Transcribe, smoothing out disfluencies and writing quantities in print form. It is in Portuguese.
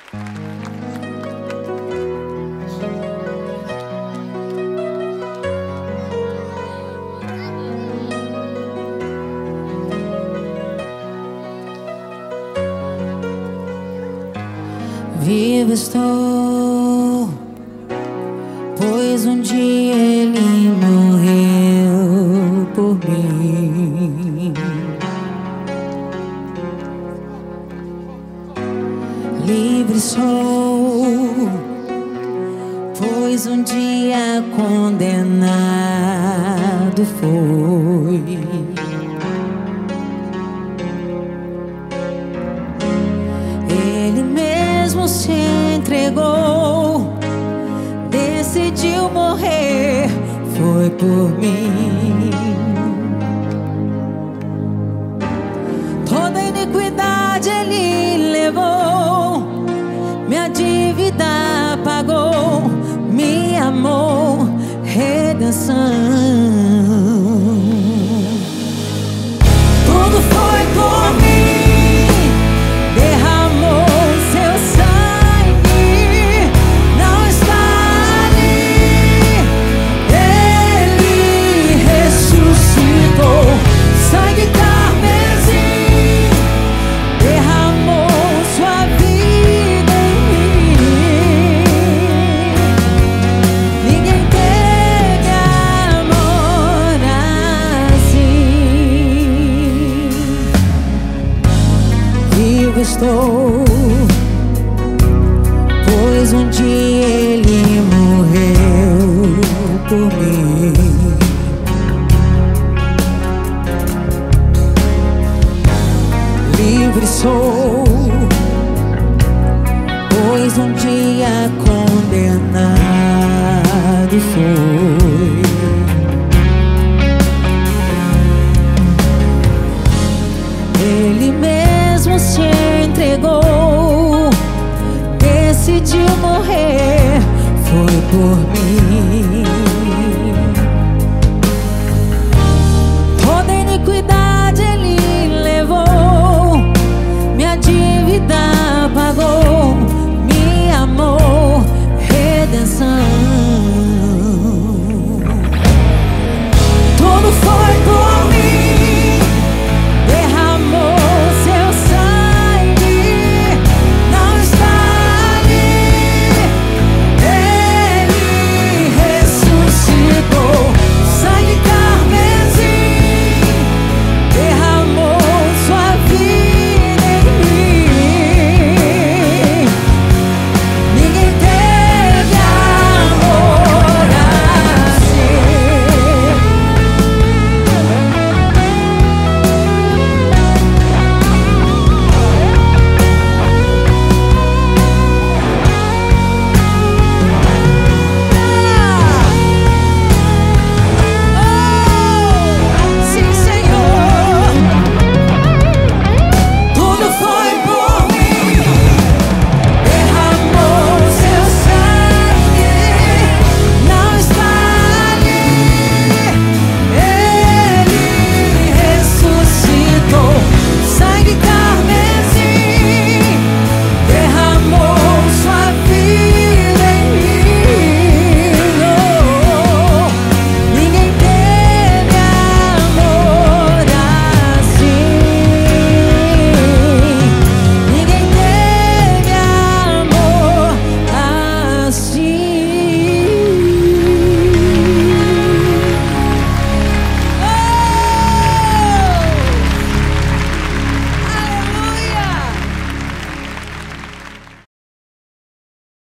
Vivo estou, pois um dia Ele morreu por mim. Livre sou, pois um dia condenado foi. Ele mesmo se entregou, decidiu morrer, foi por mim. Toda iniquidade Ele levou, minha dívida pagou, me amou, redenção. Tudo foi por mim, derramou seu sangue, não está ali. Ele ressuscitou, sangue carmesim, derramou sua vida em mim. Ninguém teve amor assim. Vivo estou, pois um dia Ele morreu por mim. Livre sou, pois um dia condenado foi. Ele mesmo se entregou, decidiu morrer, foi por mim.